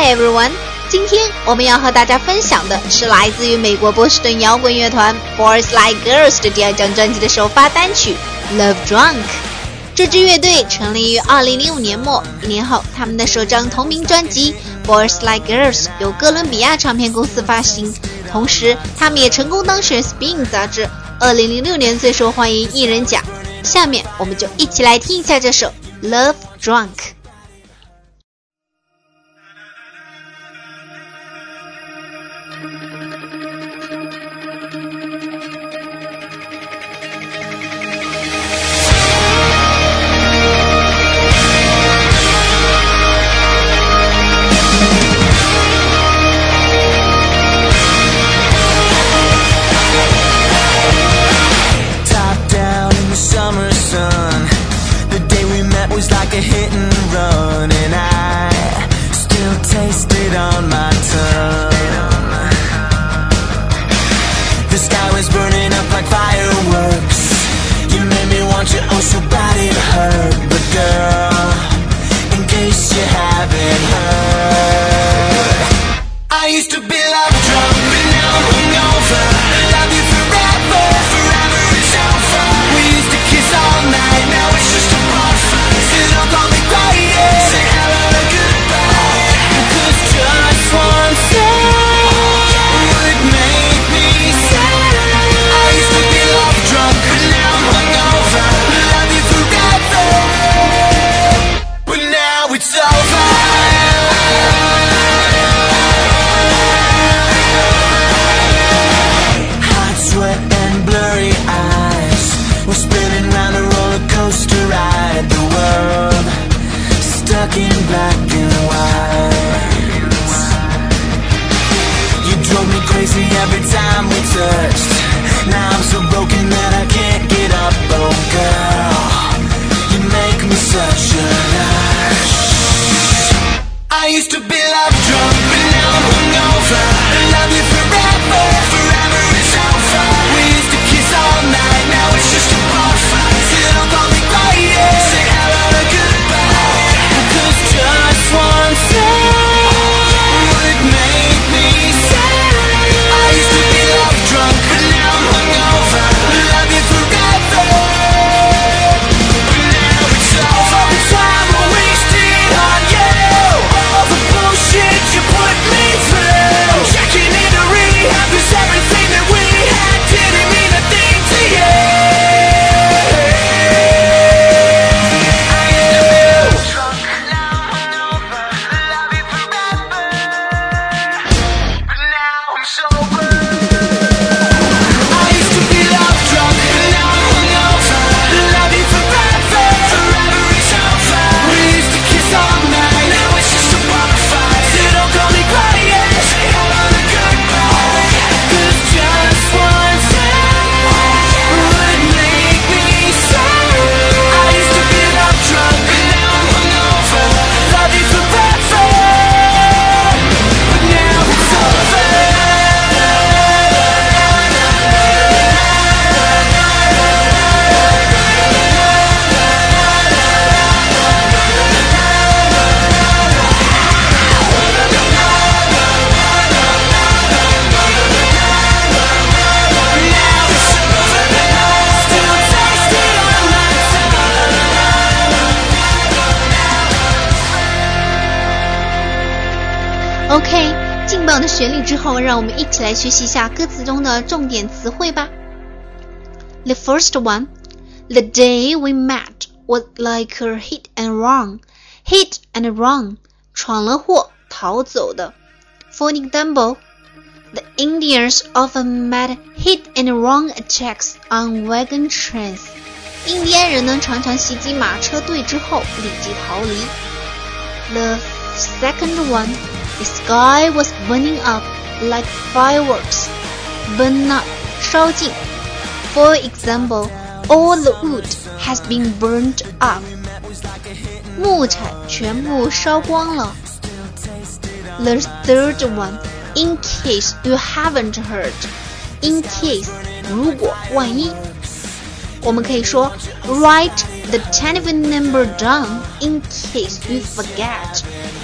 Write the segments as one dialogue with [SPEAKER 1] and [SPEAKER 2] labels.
[SPEAKER 1] Hi everyone， 今天我们要和大家分享的是来自于美国波士顿摇滚乐团 Boys Like Girls 的第二张专辑的首发单曲 Love Drunk。 这支乐队成立于2005年末，1年后他们的首张同名专辑 Boys Like Girls 由哥伦比亚唱片公司发行，同时他们也成功当选 Spin 杂志2006年最受欢迎艺人奖。下面我们就一起来听一下这首 Love
[SPEAKER 2] Drunk。Was like a hit and run, and I still taste it on my tongue. The sky was burning up like fireworks. You made me want you oh so bad it hurt. But girl, in case you haven't heard, I used to be love drunk, but now I'm hungover. Love you forever, forever it's over. We used to kiss all night, now it's just a bar fight. Don't call me quiet, say hello and goodbye, because just one thing would make me sad. I used to be love drunk, but now I'm hungover. Love you forever, but now it's over. Hot sweat and blurry eyes, we're spinning round a roller coaster ride. The world stuck in black and white. You drove me crazy every time we touched. Now I'm so broken that I can't get up. Oh girl, you make me such a rush. I used to be love drunk, but now I'm hungover. Love you forever, forever it's over. We used to kiss all night, now it's just a bar fight. So don't call me quiet, say hello and goodbye, because just one thing would make me sad. I used to be love drunk, but now I'm hungover. Love you forever, but now it's over. All the time I wasted on you, all the bullshit you put me through. I'm checking into rehab, 'cause everything that we had didn't mean a thing to you.
[SPEAKER 1] OK， 劲爆的旋律之后，让我们一起来学习一下歌词中的重点词汇吧。The first one, the day we met was like a hit and run. Hit and run, 闯了祸，逃走的。For example, the Indians often made hit and run attacks on wagon trains. 印第安人呢常常袭击马车队之后立即逃离。The second one,The sky was burning up like fireworks. Burn up, 烧尽。For example, all the wood has been burned up. 木材全部烧光了。The third one, in case you haven't heard. In case, 如果万一。我们可以说 Write the telephone number down in case you forget.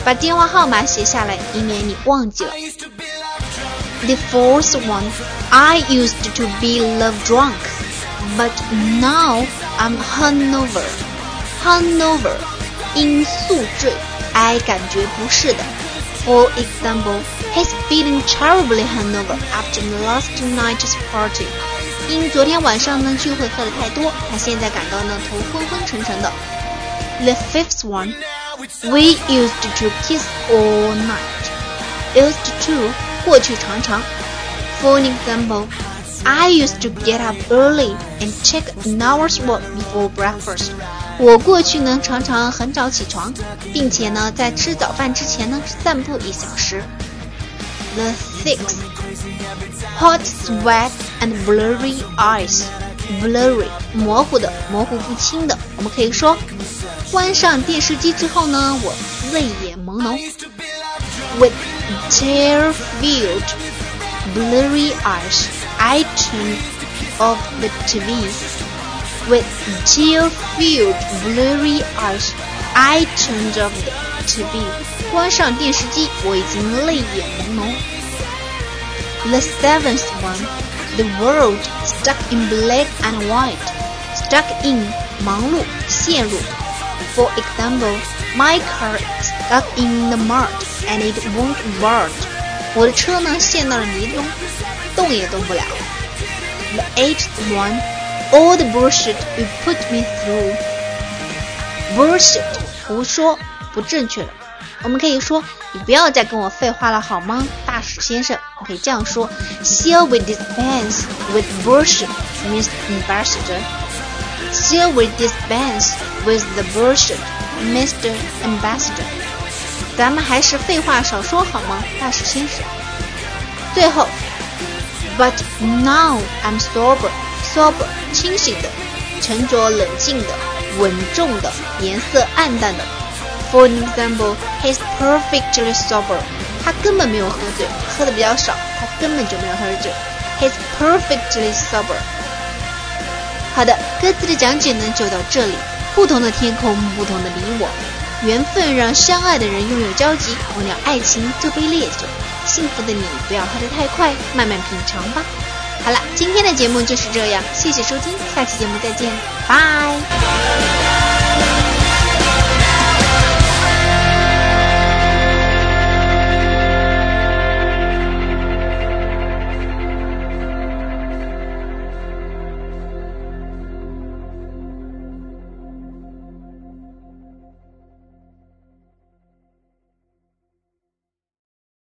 [SPEAKER 1] 把电话号码写下来，以免你忘记了。The fourth one, I used to be love drunk, but now I'm hungover. Hungover, 因宿醉，I 感觉不适的。For example, he's feeling terribly hungover after last night's party. 因昨天晚上呢聚会喝得太多，他现在感到呢头昏昏沉沉的。The fifth one, we used to kiss all night. Used to 过去常常。For an example, I used to get up early and take an hour's walk before breakfast. 我过去呢常常很早起床，并且呢在吃早饭之前呢散步1小时。The sixth, hot sweat and blurry eyes. Blurry 模糊的，模糊不清的。我们可以说，关上电视机之后呢，我泪眼朦胧。With tear-filled, blurry eyes, I turned off the TV. With tear-filled, blurry eyes, I turned off the TV. 关上电视机，我已经泪眼朦胧。The seventh one, the world stuck in black and white. Stuck in 忙碌，陷入。For example, my car stuck in the mud and it won't budge. 我的车呢陷到了泥中，动也动不了。The eighth one, all the bullshit you put me through. Bullshit 胡说，不正确的。我们可以说，你不要再跟我废话了好吗，大使先生。我可以这样说 Shall we dispense with bullshit, Mr. Ambassador? Shall we dispense with the bullshit, Mr. Ambassador? 咱们还是废话少说好吗，大使先生。最后 But now I'm sober, 清醒的，沉着冷静的，稳重的，颜色暗淡的。For an example, he's perfectly sober. 他根本没有喝醉，喝的比较少，他根本就没有喝醉。He's perfectly sober. 好的，歌词的讲解呢就到这里。不同的天空，不同的你我，缘分让相爱的人拥有交集。忘掉爱情，这杯烈酒。幸福的你不要喝得太快，慢慢品尝吧。好了，今天的节目就是这样，谢谢收听，下期节目再见，拜。